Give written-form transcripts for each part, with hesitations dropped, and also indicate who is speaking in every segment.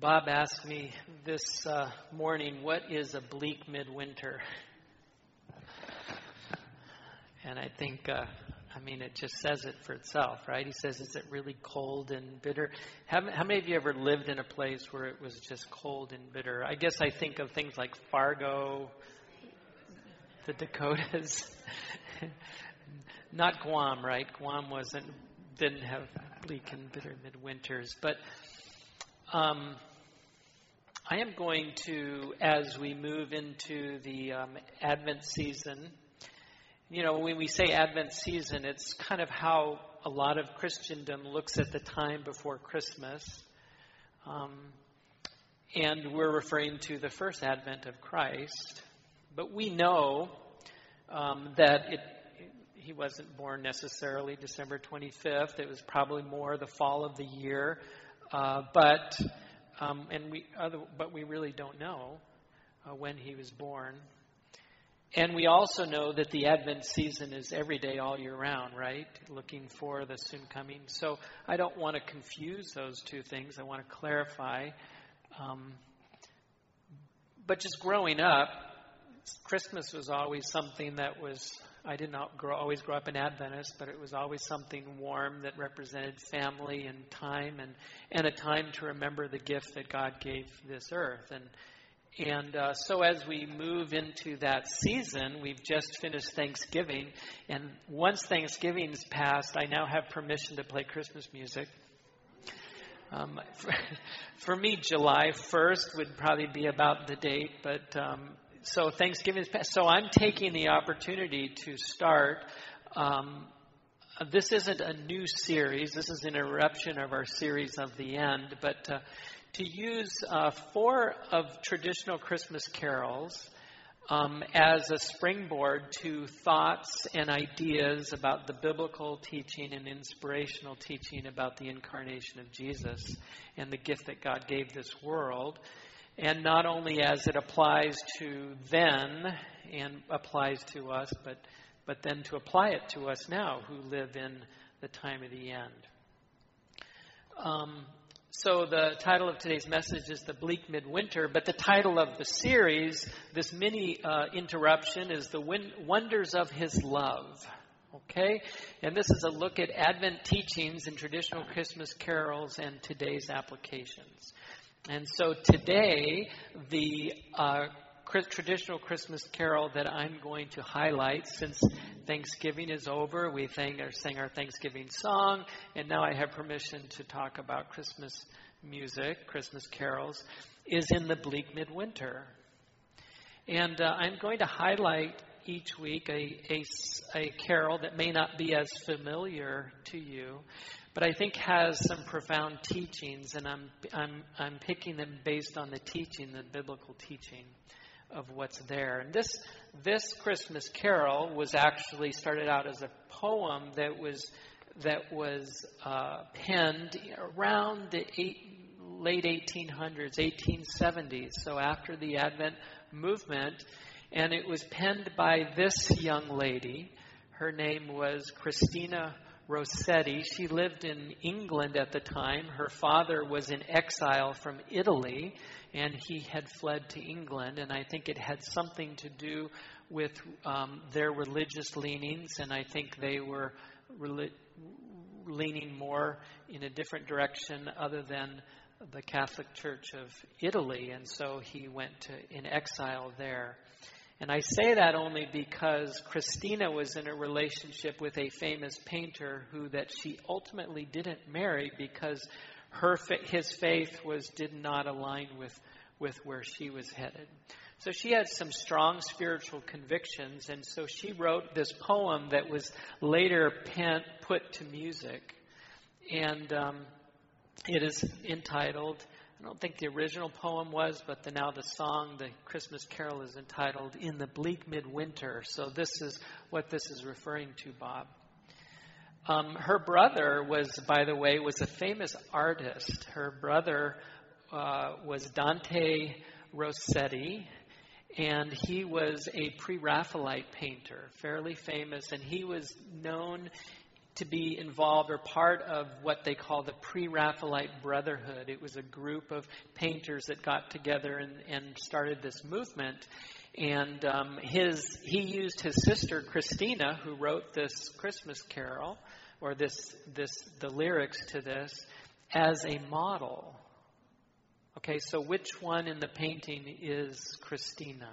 Speaker 1: Bob asked me this morning, what is a bleak midwinter? And I think, it just says it for itself, right? He says, is it really cold and bitter? How many of you ever lived in a place where it was just cold and bitter? I guess I think of things like Fargo, the Dakotas. Not Guam, right? Guam didn't have bleak and bitter midwinters. But I am going to, as we move into the Advent season, when we say Advent season, it's kind of how a lot of Christendom looks at the time before Christmas. And we're referring to the first Advent of Christ. But we know that he wasn't born necessarily December 25th. It was probably more the fall of the year. But we really don't know when he was born. And we also know that the Advent season is every day all year round, right? Looking for the soon coming. So I don't want to confuse those two things. I want to clarify. But just growing up, Christmas was always something that was, I did not always grow up an Adventist, but it was always something warm that represented family and time and a time to remember the gift that God gave this earth. And so as we move into that season, we've just finished Thanksgiving. And once Thanksgiving's passed, I now have permission to play Christmas music. For me, July 1st would probably be about the date. But so Thanksgiving's passed. So I'm taking the opportunity to start. This isn't a new series. This is an interruption of our series of the end. But to use 4 of traditional Christmas carols as a springboard to thoughts and ideas about the biblical teaching and inspirational teaching about the incarnation of Jesus and the gift that God gave this world. And not only as it applies to then and applies to us, but then to apply it to us now who live in the time of the end. So the title of today's message is The Bleak Midwinter, but the title of the series, this mini interruption, is The Wonders of His Love. Okay? And this is a look at Advent teachings and traditional Christmas carols and today's applications. And so today, the traditional Christmas carol that I'm going to highlight, since Thanksgiving is over, we sang our Thanksgiving song, and now I have permission to talk about Christmas music, Christmas carols, is in the bleak midwinter. And I'm going to highlight each week a carol that may not be as familiar to you, but I think has some profound teachings, and I'm picking them based on the teaching, the biblical teaching of what's there. And this Christmas carol was actually started out as a poem that was penned around the late 1800s, 1870s, so after the Advent movement, and it was penned by this young lady. Her name was Christina Rossetti. She lived in England at the time. Her father was in exile from Italy, and he had fled to England, and I think it had something to do with their religious leanings, and I think they were leaning more in a different direction other than the Catholic Church of Italy, and so he went in exile there. And I say that only because Christina was in a relationship with a famous painter that she ultimately didn't marry because his faith did not align with where she was headed. So she had some strong spiritual convictions, and so she wrote this poem that was later put to music. And it is entitled, I don't think the original poem was, but now the song, the Christmas carol, is entitled In the Bleak Midwinter. So this is what this is referring to, Bob. Her brother was a famous artist. Her brother was Dante Rossetti, and he was a pre-Raphaelite painter, fairly famous, and he was known to be involved or part of what they call the Pre-Raphaelite Brotherhood. It was a group of painters that got together and started this movement. And he used his sister Christina, who wrote this Christmas carol, or the lyrics to this, as a model. Okay, so which one in the painting is Christina?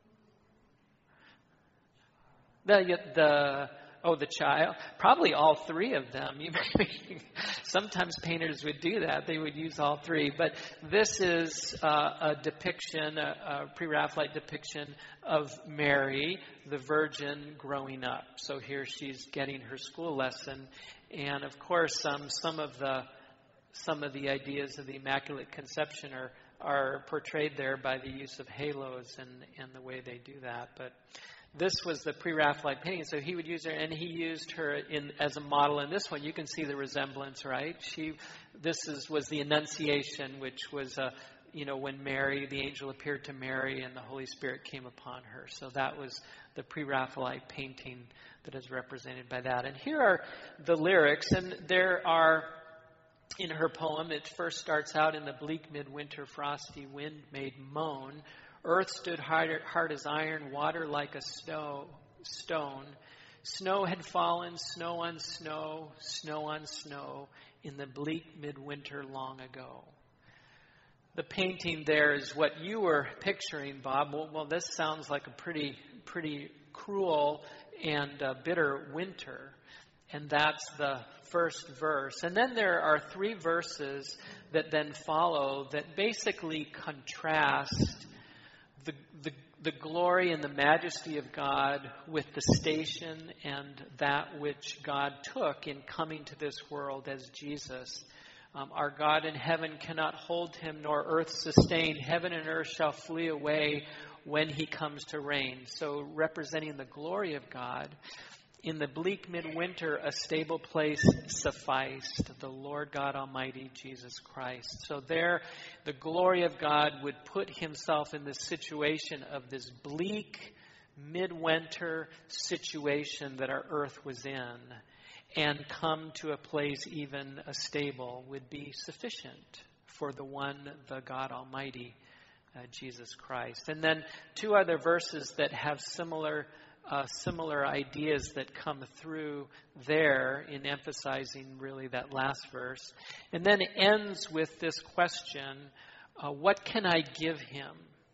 Speaker 1: The child. Probably all three of them. Sometimes painters would do that. They would use all three. But this is a depiction, a Pre-Raphaelite depiction of Mary, the Virgin, growing up. So here she's getting her school lesson. And of course, some of the ideas of the Immaculate Conception are portrayed there by the use of halos and the way they do that. But this was the Pre-Raphaelite painting, so he would use her, and he used her as a model in this one. You can see the resemblance, right? Was the Annunciation, which was when Mary, the angel appeared to Mary, and the Holy Spirit came upon her. So that was the Pre-Raphaelite painting that is represented by that. And here are the lyrics, and there are, in her poem, it first starts out, "In the bleak midwinter, frosty wind made moan. Earth stood hard as iron, water like a stone. Snow had fallen, snow on snow, snow on snow, in the bleak midwinter long ago." The painting there is what you were picturing, Bob. Well, this sounds like a pretty cruel and bitter winter. And that's the first verse. And then there are three verses that then follow that basically contrast the glory and the majesty of God with the station and that which God took in coming to this world as Jesus. Our God in heaven cannot hold him, nor earth sustain. Heaven and earth shall flee away when he comes to reign. So representing the glory of God. In the bleak midwinter, a stable place sufficed, the Lord God Almighty, Jesus Christ. So there, the glory of God would put himself in this situation of this bleak midwinter situation that our earth was in, and come to a place even a stable would be sufficient for the God Almighty, Jesus Christ. And then two other verses that have similar ideas that come through there in emphasizing really that last verse. And then it ends with this question, what can I give him?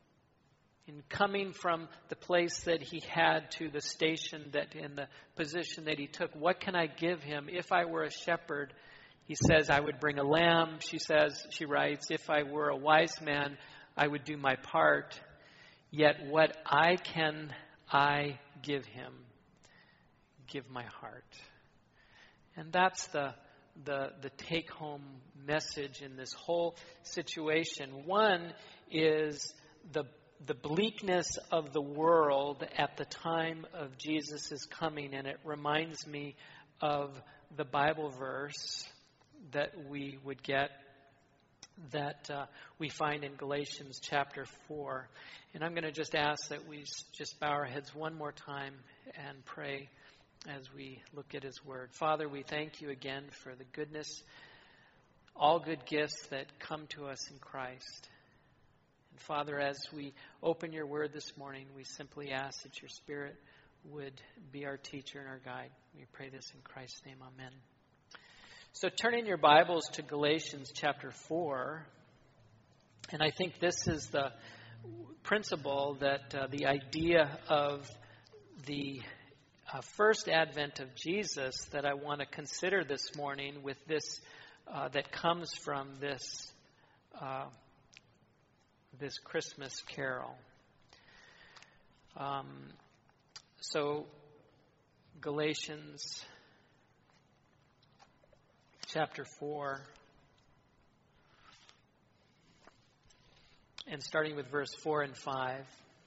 Speaker 1: In coming from the place that he had to the station and the position that he took, what can I give him? If I were a shepherd, he says, I would bring a lamb. She writes, if I were a wise man, I would do my part. Yet what can I give him? Give my heart. And that's the take-home message in this whole situation. One is the bleakness of the world at the time of Jesus' coming, and it reminds me of the Bible verse that we would get that we find in Galatians chapter 4. And I'm going to just ask that we just bow our heads one more time and pray as we look at his word. Father, we thank you again for the goodness, all good gifts that come to us in Christ. And Father, as we open your word this morning, we simply ask that your Spirit would be our teacher and our guide. We pray this in Christ's name. Amen. So turn in your Bibles to Galatians chapter 4. And I think this is the principle that the idea of the first advent of Jesus that I want to consider this morning with this that comes from this Christmas carol. So Galatians chapter 4, and starting with verse 4 and 5.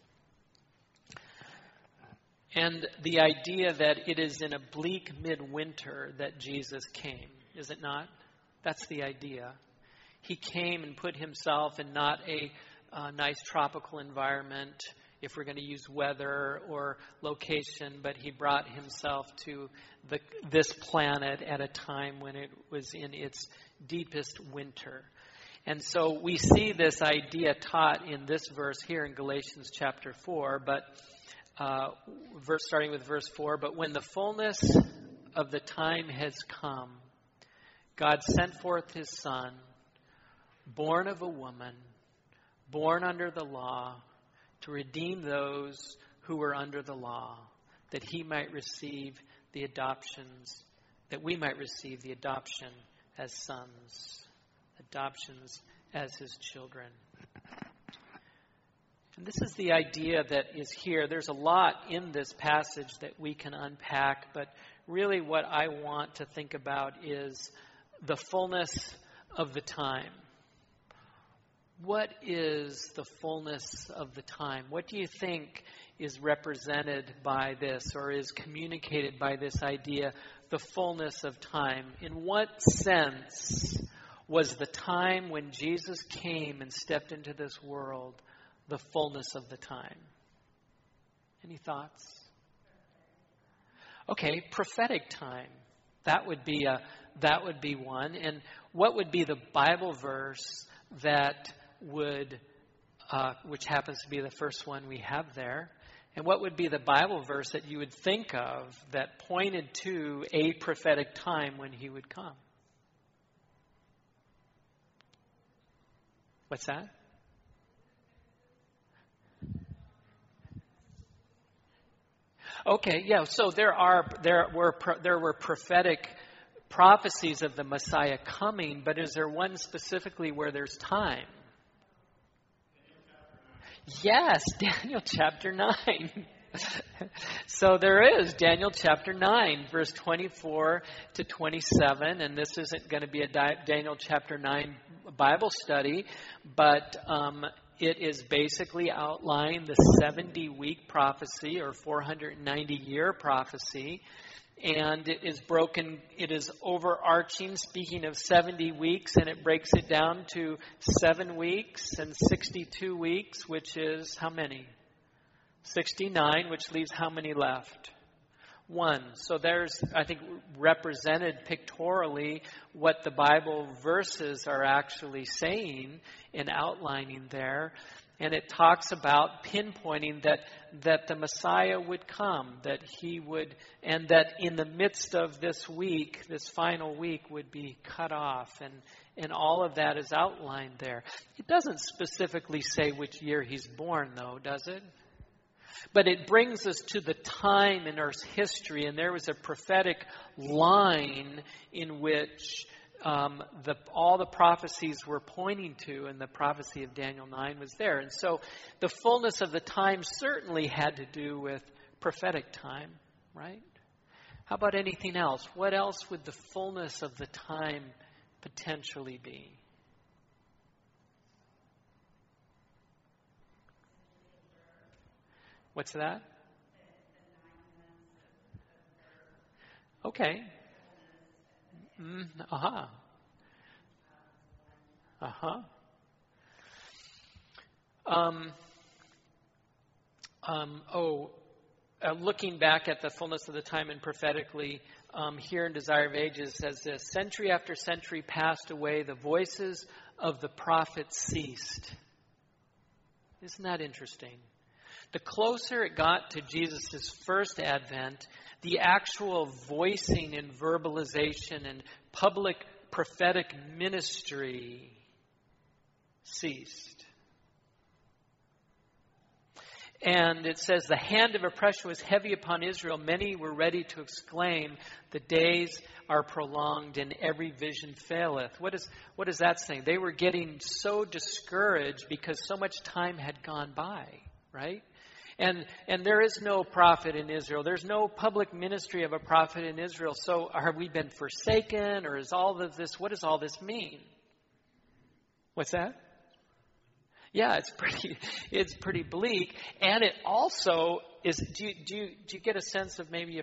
Speaker 1: And the idea that it is in a bleak midwinter that Jesus came, is it not? That's the idea. He came and put himself in not a nice tropical environment if we're going to use weather or location, but he brought himself to this planet at a time when it was in its deepest winter. And so we see this idea taught in this verse here in Galatians chapter 4, but starting with verse 4, but when the fullness of the time has come, God sent forth his Son, born of a woman, born under the law, to redeem those who were under the law, that he might receive the adoptions, that we might receive the adoption as sons, adoptions as his children. And this is the idea that is here. There's a lot in this passage that we can unpack, but really what I want to think about is the fullness of the time. What is the fullness of the time? What do you think is represented by this or is communicated by this idea, the fullness of time? In what sense was the time when Jesus came and stepped into this world the fullness of the time? Any thoughts? Okay, prophetic time. That would be one. And what would be the Bible verse that would, which happens to be the first one we have there? And what would be the Bible verse that you would think of that pointed to a prophetic time when he would come? What's that? Okay, yeah. So there were prophetic prophecies of the Messiah coming, but is there one specifically where there's time? Yes, Daniel chapter 9. So there is Daniel chapter 9, verse 24 to 27, and this isn't going to be a Daniel chapter 9 Bible study, but it is basically outlining the 70-week prophecy or 490-year prophecy. And it is overarching, speaking of 70 weeks, and it breaks it down to 7 weeks and 62 weeks, which is how many? 69, which leaves how many left? 1. So there's, I think, represented pictorially what the Bible verses are actually saying and outlining there. And it talks about pinpointing that the Messiah would come, that he would, and that in the midst of this week, this final week, would be cut off. And all of that is outlined there. It doesn't specifically say which year he's born, though, does it? But it brings us to the time in Earth's history, and there was a prophetic line in which all the prophecies were pointing to, and the prophecy of Daniel 9 was there. And so the fullness of the time certainly had to do with prophetic time, right? How about anything else? What else would the fullness of the time potentially be? What's that? Okay. Looking back at the fullness of the time and prophetically, here in Desire of Ages says this: century after century passed away, the voices of the prophets ceased. Isn't that interesting? The closer it got to Jesus' first advent, the actual voicing and verbalization and public prophetic ministry ceased. And it says, the hand of oppression was heavy upon Israel. Many were ready to exclaim, the days are prolonged and every vision faileth. What is that saying? They were getting so discouraged because so much time had gone by, right? And there is no prophet in Israel. There's no public ministry of a prophet in Israel. So have we been forsaken, or is all of this, what does all this mean? What's that? Yeah, it's pretty bleak. And it also is, do you get a sense of maybe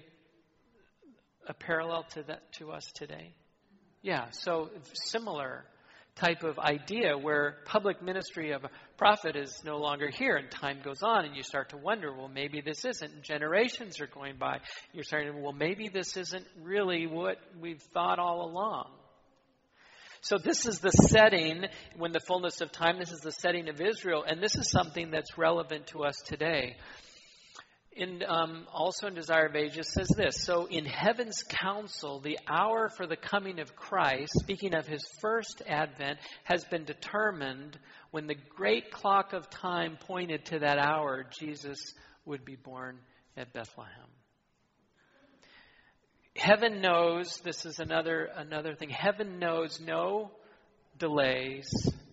Speaker 1: a parallel to that to us today? Yeah, so similar type of idea where public ministry of a prophet is no longer here, and time goes on, and you start to wonder, well, maybe this isn't. Generations are going by. You're starting to, well, maybe this isn't really what we've thought all along. So this is the setting, when the fullness of time, this is the setting of Israel, and this is something that's relevant to us today. Also in Desire of Ages says this, so in heaven's council, the hour for the coming of Christ, speaking of his first advent, has been determined when the great clock of time pointed to that hour, Jesus would be born at Bethlehem. Heaven knows, this is another thing, heaven knows no delays.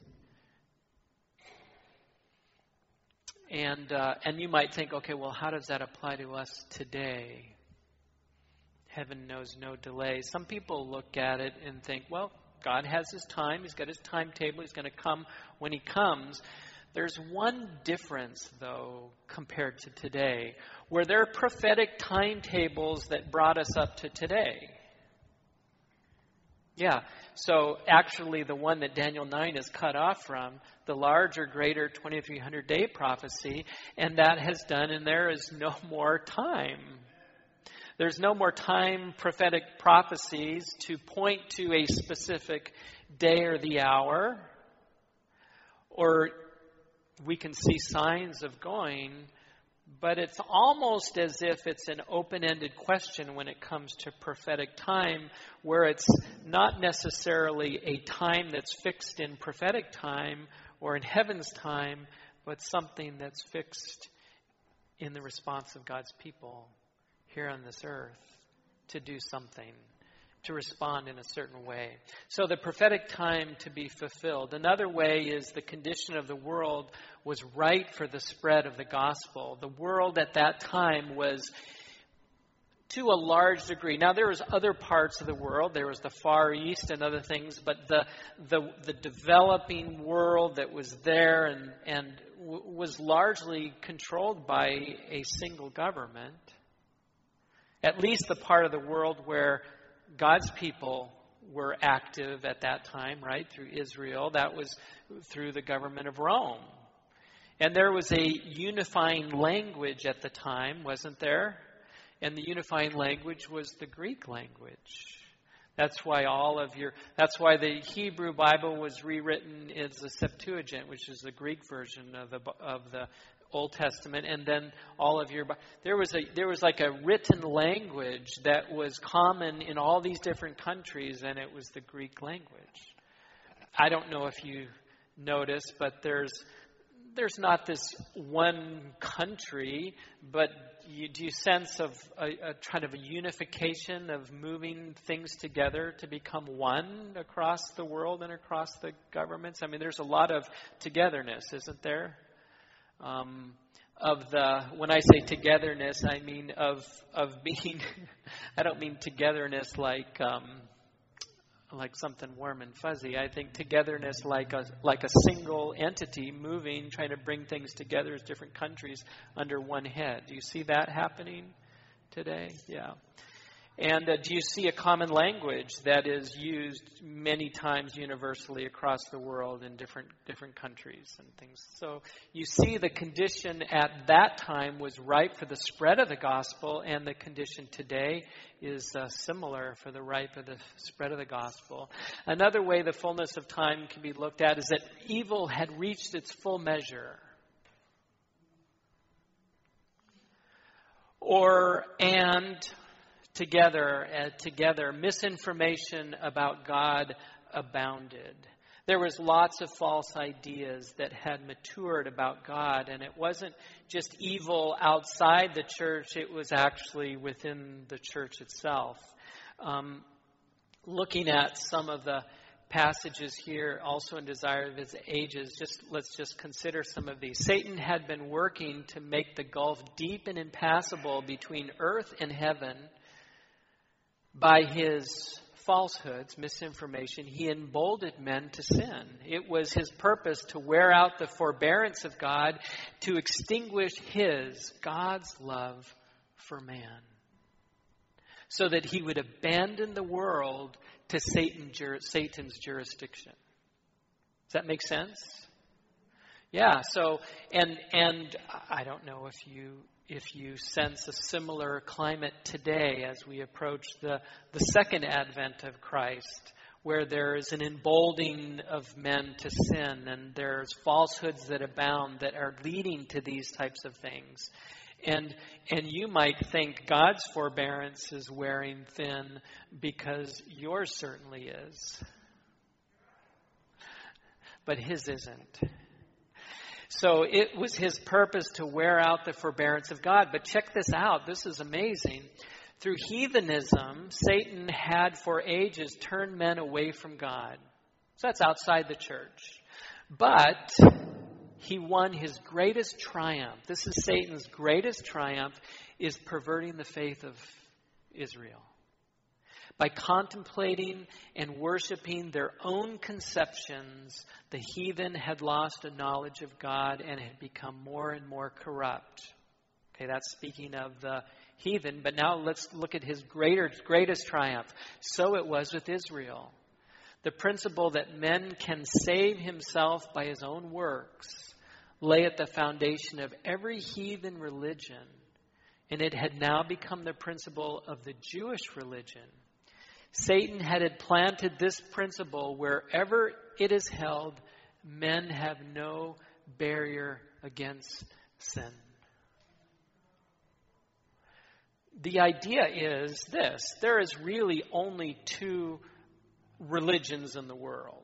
Speaker 1: And you might think, okay, well, how does that apply to us today? Heaven knows no delay. Some people look at it and think, well, God has his time. He's got his timetable. He's going to come when he comes. There's one difference, though, compared to today, where there are prophetic timetables that brought us up to today. Yeah, so actually the one that Daniel 9 is cut off from, the larger, greater 2300-day prophecy, and that has done, and there is no more time. There's no more time prophetic prophecies to point to a specific day or the hour, or we can see signs of going, but it's almost as if it's an open-ended question when it comes to prophetic time, where it's not necessarily a time that's fixed in prophetic time or in heaven's time, but something that's fixed in the response of God's people here on this earth to do something, to respond in a certain way. So the prophetic time to be fulfilled. Another way is the condition of the world was right for the spread of the gospel. The world at that time was, to a large degree. Now there was other parts of the world. There was the Far East and other things, but the developing world that was there and was largely controlled by a single government. At least the part of the world where God's people were active at that time, right, through Israel. That was through the government of Rome. And there was a unifying language at the time, wasn't there? And the unifying language was the Greek language. That's why that's why the Hebrew Bible was rewritten as the Septuagint, which is the Greek version of the Old Testament, and then all of there was like a written language that was common in all these different countries, and it was the Greek language. I don't know if you noticed, but there's not this one country, but do you sense of a kind of a unification of moving things together to become one across the world and across the governments? I mean, there's a lot of togetherness, isn't there? When I say togetherness, I mean of being, I don't mean togetherness like something warm and fuzzy. I think togetherness like a single entity moving, trying to bring things together as different countries under one head. Do you see that happening today? Yeah. And do you see a common language that is used many times universally across the world in different countries and things? So you see the condition at that time was ripe for the spread of the gospel, and the condition today is similar for the ripe of the spread of the gospel. Another way the fullness of time can be looked at is that evil had reached its full measure. Together, misinformation about God abounded. There was lots of false ideas that had matured about God, and it wasn't just evil outside the church, it was actually within the church itself. Looking at some of the passages here, also in Desire of His Ages, let's just consider some of these. Satan had been working to make the gulf deep and impassable between earth and heaven. By his falsehoods, misinformation, he emboldened men to sin. It was his purpose to wear out the forbearance of God, to extinguish God's love for man, so that he would abandon the world to Satan's jurisdiction. Does that make sense? Yeah. So, and I don't know if you sense a similar climate today as we approach the second advent of Christ, where there is an emboldening of men to sin, and there's falsehoods that abound that are leading to these types of things. And you might think God's forbearance is wearing thin because yours certainly is. But His isn't. So it was His purpose to wear out the forbearance of God. But check this out. This is amazing. Through heathenism, Satan had for ages turned men away from God. So that's outside the church. But he won his greatest triumph. This is Satan's greatest triumph, is perverting the faith of Israel. By contemplating and worshiping their own conceptions, the heathen had lost a knowledge of God and had become more and more corrupt. Okay, that's speaking of the heathen. But now let's look at his greatest triumph. So it was with Israel. The principle that man can save himself by his own works lay at the foundation of every heathen religion, and it had now become the principle of the Jewish religion. Satan had implanted this principle wherever it is held, men have no barrier against sin. The idea is this: there is really only two religions in the world.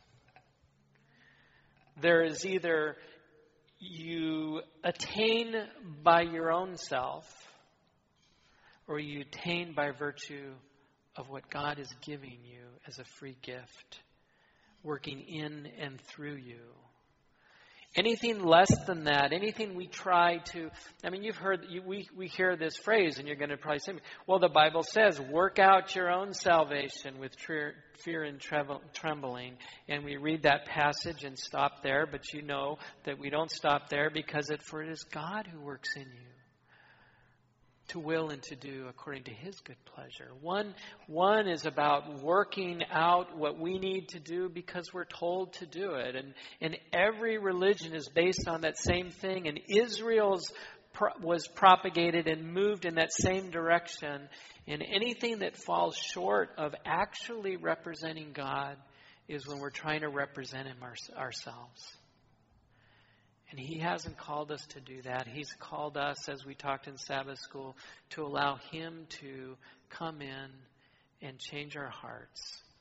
Speaker 1: There is either you attain by your own self, or you attain by virtue of what God is giving you as a free gift, working in and through you. Anything less than that, anything we try to, you've heard, we hear this phrase, and you're going to probably say, well, the Bible says, work out your own salvation with fear and trembling. And we read that passage and stop there, but you know that we don't stop there, because for it is God who works in you to will and to do according to His good pleasure. One is about working out what we need to do because we're told to do it. And every religion is based on that same thing. And Israel's was propagated and moved in that same direction. And anything that falls short of actually representing God is when we're trying to represent Him ourselves. And He hasn't called us to do that. He's called us, as we talked in Sabbath school, to allow Him to come in and change our hearts.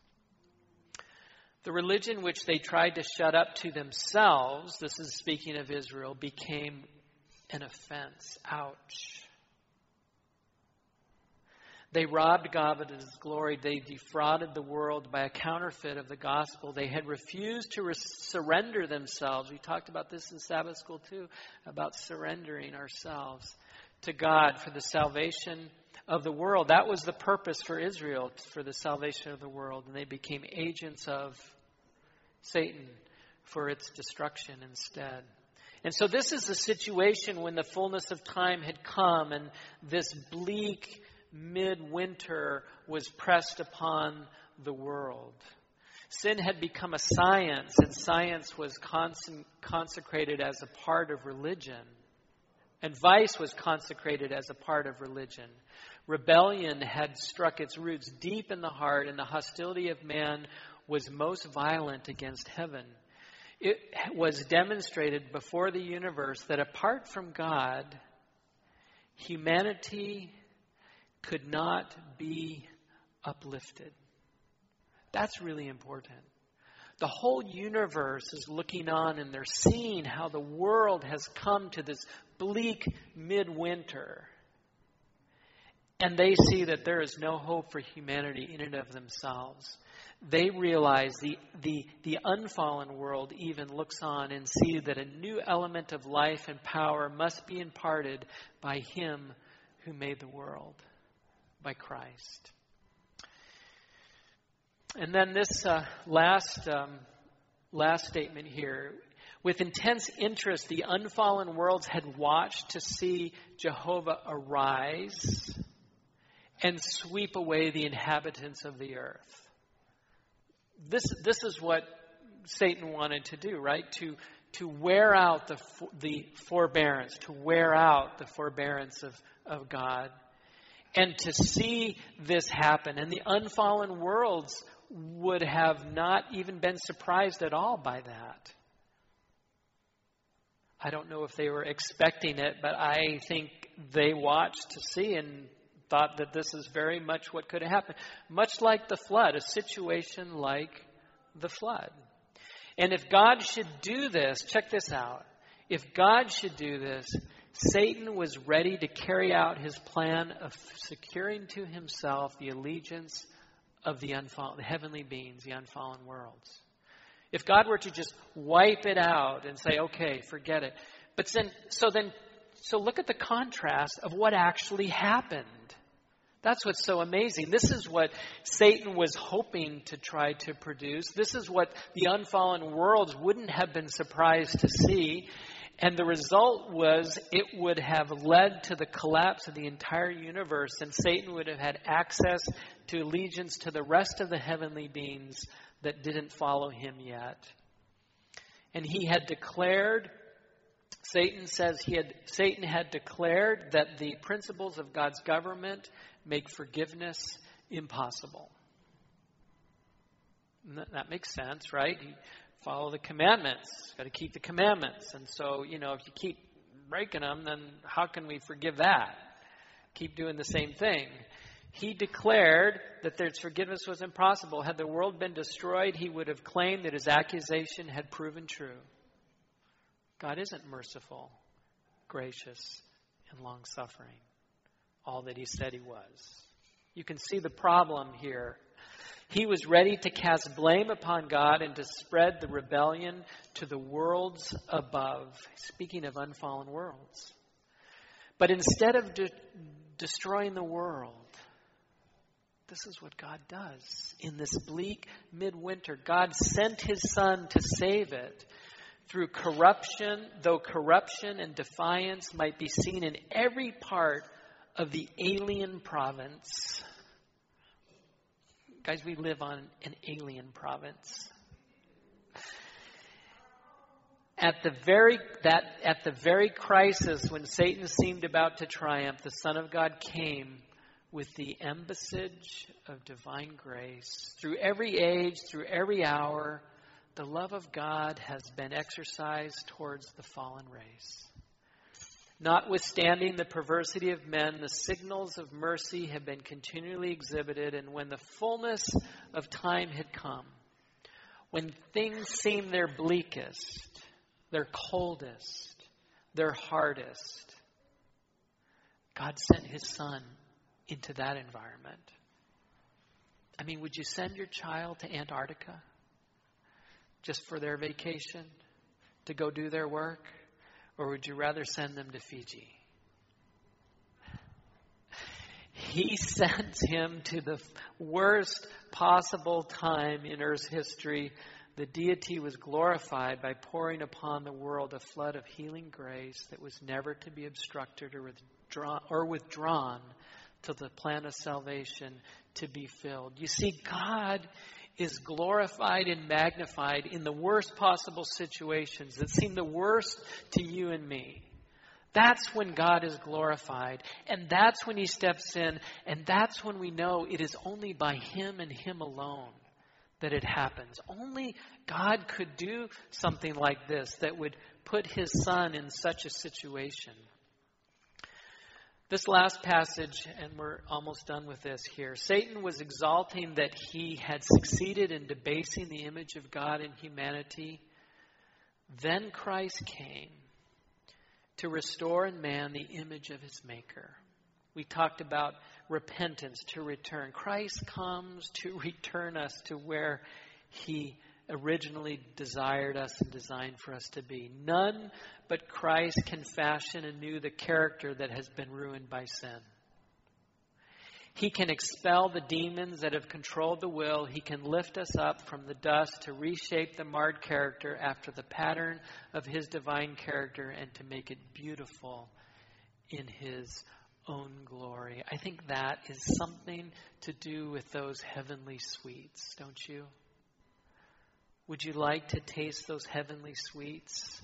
Speaker 1: The religion which they tried to shut up to themselves, this is speaking of Israel, became an offense. Ouch. They robbed God of His glory. They defrauded the world by a counterfeit of the gospel. They had refused to surrender themselves. We talked about this in Sabbath school too, about surrendering ourselves to God for the salvation of the world. That was the purpose for Israel, for the salvation of the world. And they became agents of Satan for its destruction instead. And so this is the situation when the fullness of time had come and this bleak midwinter was pressed upon the world. Sin had become a science, and science was consecrated as a part of religion. And vice was consecrated as a part of religion. Rebellion had struck its roots deep in the heart, and the hostility of man was most violent against heaven. It was demonstrated before the universe that apart from God, humanity could not be uplifted. That's really important. The whole universe is looking on, and they're seeing how the world has come to this bleak midwinter. And they see that there is no hope for humanity in and of themselves. They realize the unfallen world even looks on and see that a new element of life and power must be imparted by Him who made the world, by Christ. And then this last statement here. With intense interest, the unfallen worlds had watched to see Jehovah arise and sweep away the inhabitants of the earth. This is what Satan wanted to do, right? To wear out the forbearance, to wear out the forbearance of God. And to see this happen. And the unfallen worlds would have not even been surprised at all by that. I don't know if they were expecting it, but I think they watched to see and thought that this is very much what could have happened. Much like the flood, a situation like the flood. And if God should do this, check this out. If God should do this, Satan was ready to carry out his plan of securing to himself the allegiance of the heavenly beings, the unfallen worlds. If God were to just wipe it out and say, okay, forget it. But so look at the contrast of what actually happened. That's what's so amazing. This is what Satan was hoping to try to produce. This is what the unfallen worlds wouldn't have been surprised to see. And the result was it would have led to the collapse of the entire universe, and Satan would have had access to allegiance to the rest of the heavenly beings that didn't follow him yet. And he had declared, Satan had declared that the principles of God's government make forgiveness impossible. And that makes sense, right? You follow the commandments. Got to keep the commandments. And so, if you keep breaking them, then how can we forgive that? Keep doing the same thing. He declared that their forgiveness was impossible. Had the world been destroyed, he would have claimed that his accusation had proven true. God isn't merciful, gracious, and long-suffering. All that he said he was. You can see the problem here. He was ready to cast blame upon God and to spread the rebellion to the worlds above. Speaking of unfallen worlds. But instead of destroying the world, this is what God does. In this bleak midwinter, God sent his Son to save it through corruption, though corruption and defiance might be seen in every part of the alien province. Guys, we live on an alien province. At the very crisis when Satan seemed about to triumph, the Son of God came with the embassage of divine grace. Through every age, through every hour, the love of God has been exercised towards the fallen race. Notwithstanding the perversity of men, the signals of mercy have been continually exhibited, and when the fullness of time had come, when things seemed their bleakest, their coldest, their hardest, God sent his Son into that environment. I mean, would you send your child to Antarctica just for their vacation, to go do their work? Or would you rather send them to Fiji? He sent him to the worst possible time in Earth's history. The deity was glorified by pouring upon the world a flood of healing grace that was never to be obstructed or withdrawn till the plan of salvation to be filled. You see, God is glorified and magnified in the worst possible situations that seem the worst to you and me. That's when God is glorified. And that's when he steps in. And that's when we know it is only by him and him alone that it happens. Only God could do something like this that would put his Son in such a situation. This last passage, and we're almost done with this here. Satan was exalting that he had succeeded in debasing the image of God in humanity. Then Christ came to restore in man the image of his Maker. We talked about repentance, to return. Christ comes to return us to where he originally desired us and designed for us to be. None but Christ can fashion anew the character that has been ruined by sin. He can expel the demons that have controlled the will. He can lift us up from the dust to reshape the marred character after the pattern of his divine character and to make it beautiful in his own glory. I think that is something to do with those heavenly sweets, don't you? Would you like to taste those heavenly sweets?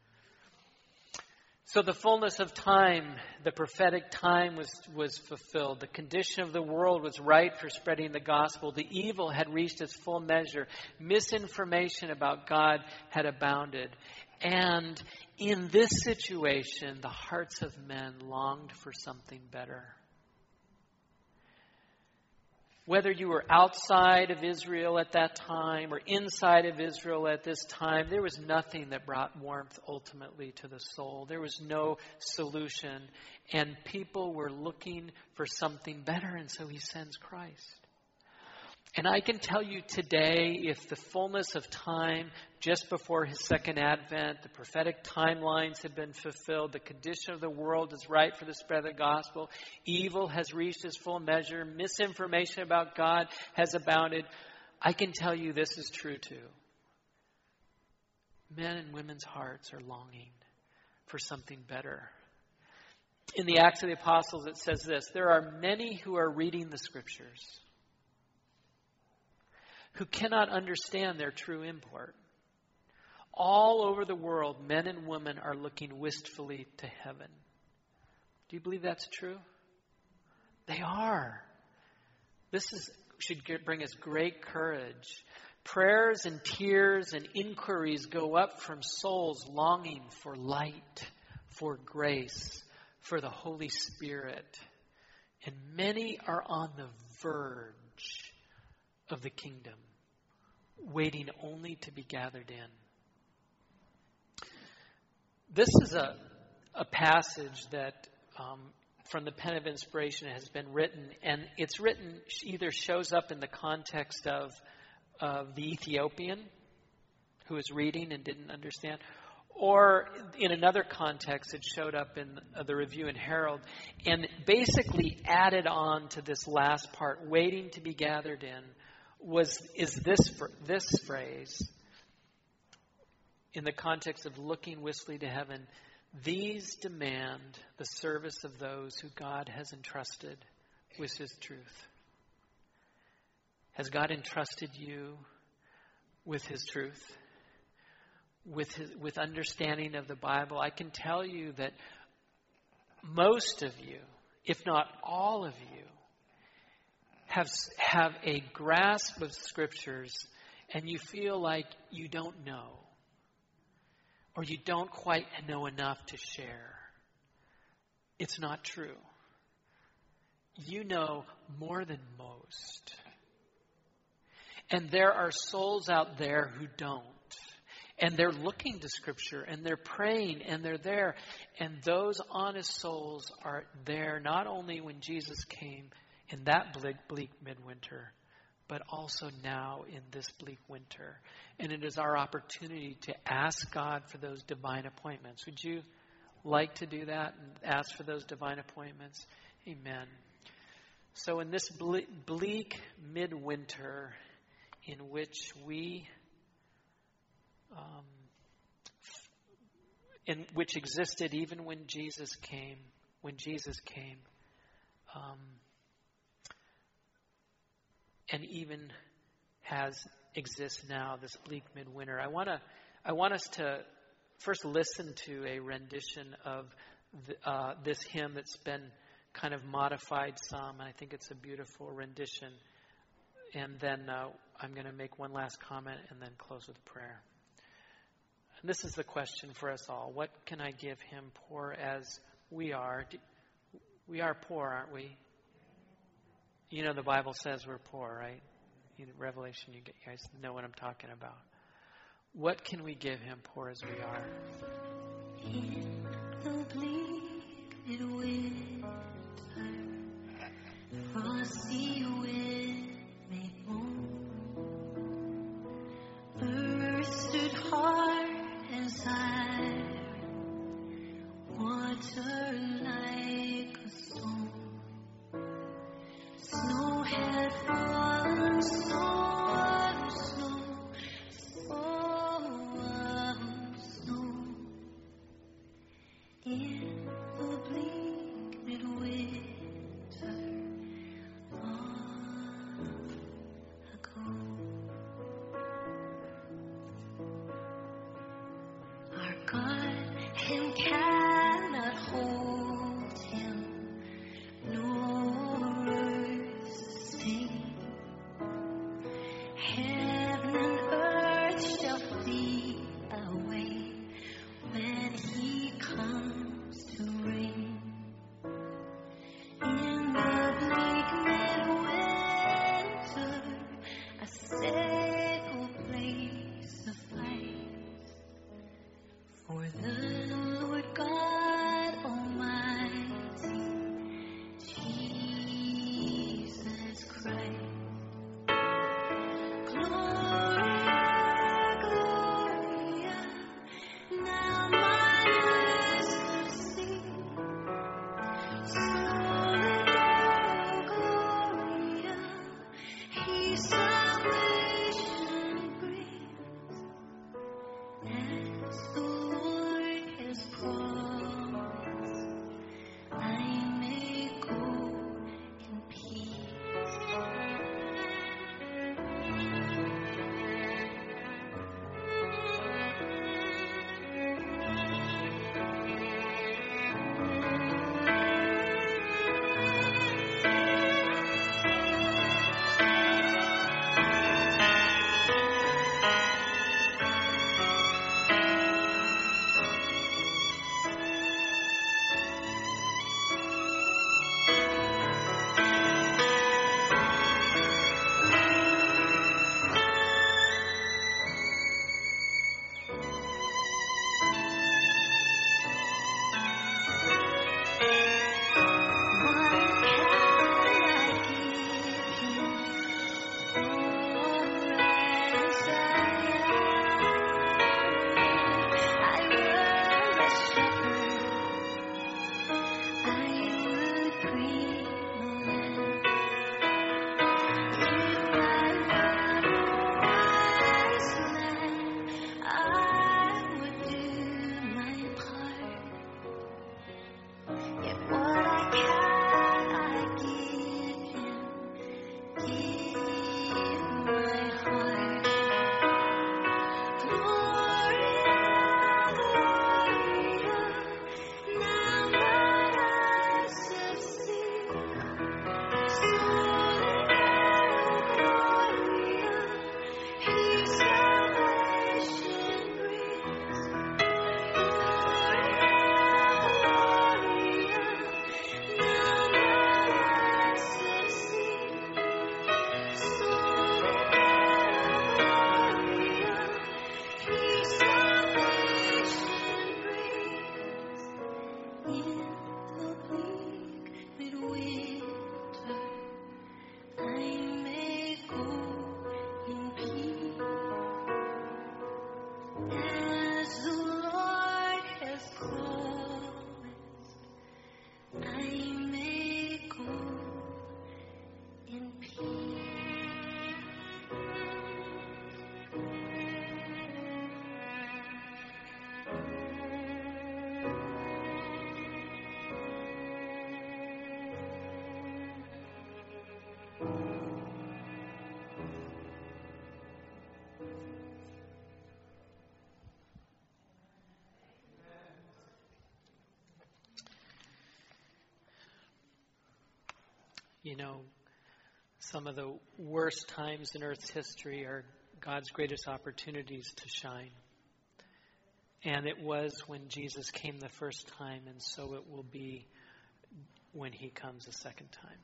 Speaker 1: So the fullness of time, the prophetic time was fulfilled. The condition of the world was right for spreading the gospel. The evil had reached its full measure. Misinformation about God had abounded. And in this situation, the hearts of men longed for something better. Whether you were outside of Israel at that time or inside of Israel at this time, there was nothing that brought warmth ultimately to the soul. There was no solution. And people were looking for something better, and so he sends Christ. And I can tell you today, if the fullness of time just before his second advent, the prophetic timelines have been fulfilled, the condition of the world is right for the spread of the gospel, evil has reached its full measure, misinformation about God has abounded, I can tell you this is true too. Men and women's hearts are longing for something better. In the Acts of the Apostles, it says this: there are many who are reading the Scriptures who cannot understand their true import. All over the world, men and women are looking wistfully to heaven. Do you believe that's true? They are. Should bring us great courage. Prayers and tears and inquiries go up from souls longing for light, for grace, for the Holy Spirit. And many are on the verge of the kingdom, waiting only to be gathered in. This is a passage that from the pen of inspiration has been written, and it's written, either shows up in the context of the Ethiopian who was reading and didn't understand, or in another context it showed up in the Review and Herald, and basically added on to this last part, waiting to be gathered in, is this phrase in the context of looking wistfully to heaven. These demand the service of those who God has entrusted with his truth. Has God entrusted you with his truth? With understanding of the Bible? I can tell you that most of you, if not all of you, have a grasp of Scriptures, and you feel like you don't know, or you don't quite know enough to share. It's not true. You know more than most. And there are souls out there who don't. And they're looking to Scripture, and they're praying, and they're there. And those honest souls are there not only when Jesus came in that bleak midwinter, but also now in this bleak winter. And it is our opportunity to ask God for those divine appointments. Would you like to do that and ask for those divine appointments? Amen. So in this bleak midwinter in which which existed even when Jesus came, and even exists now, this bleak midwinter. I want us to first listen to a rendition of this hymn that's been kind of modified some. I think it's a beautiful rendition. And then I'm going to make one last comment and then close with prayer. And this is the question for us all. What can I give him, poor as we are? We are poor, aren't we? You know the Bible says we're poor, right? In Revelation, you guys know what I'm talking about. What can we give him, poor as we are?
Speaker 2: In the bleak midwinter, frosty wind made moan, earth stood hard as iron, water like a stone. Snow had fallen, snow, snow. In the bleak midwinter, long ago. and cannot hold him, nor earth sustain. Heaven and earth shall flee away when he comes to reign. In the bleak midwinter, a sickle place suffice for the Lord God Almighty, Jesus Christ. Gloria, Gloria, now mine eyes have seen. Sola Gloria, He salvation brings, as the Lord has promised, I may go in peace.
Speaker 1: You know, some of the worst times in Earth's history are God's greatest opportunities to shine. And it was when Jesus came the first time, and so it will be when he comes a second time.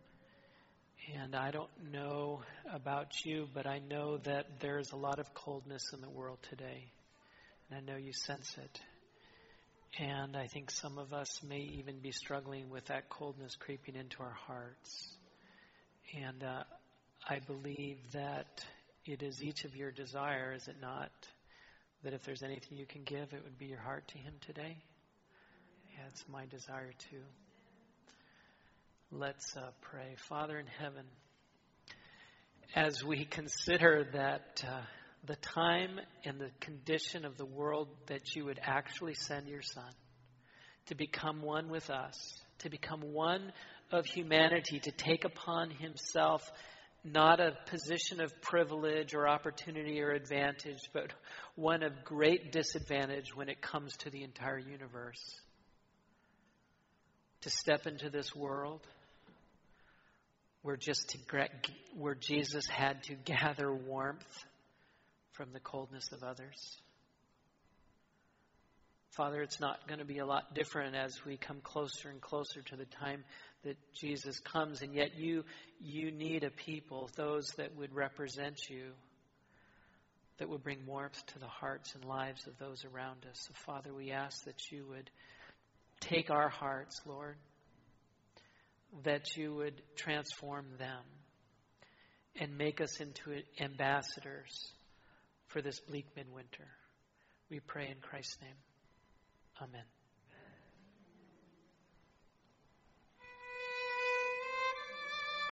Speaker 1: And I don't know about you, but I know that there's a lot of coldness in the world today. And I know you sense it. And I think some of us may even be struggling with that coldness creeping into our hearts. And I believe that it is each of your desire, is it not, that if there's anything you can give, it would be your heart to him today? Yeah, it's my desire too. Let's pray. Father in heaven, as we consider that the time and the condition of the world that you would actually send your Son to become one with us, to become one of humanity, to take upon himself not a position of privilege or opportunity or advantage, but one of great disadvantage when it comes to the entire universe. To step into this world where Jesus had to gather warmth from the coldness of others. Father, it's not going to be a lot different as we come closer and closer to the time that Jesus comes, and yet you need a people, those that would represent you, that would bring warmth to the hearts and lives of those around us. So, Father, we ask that you would take our hearts, Lord, that you would transform them and make us into ambassadors for this bleak midwinter. We pray in Christ's name. Amen.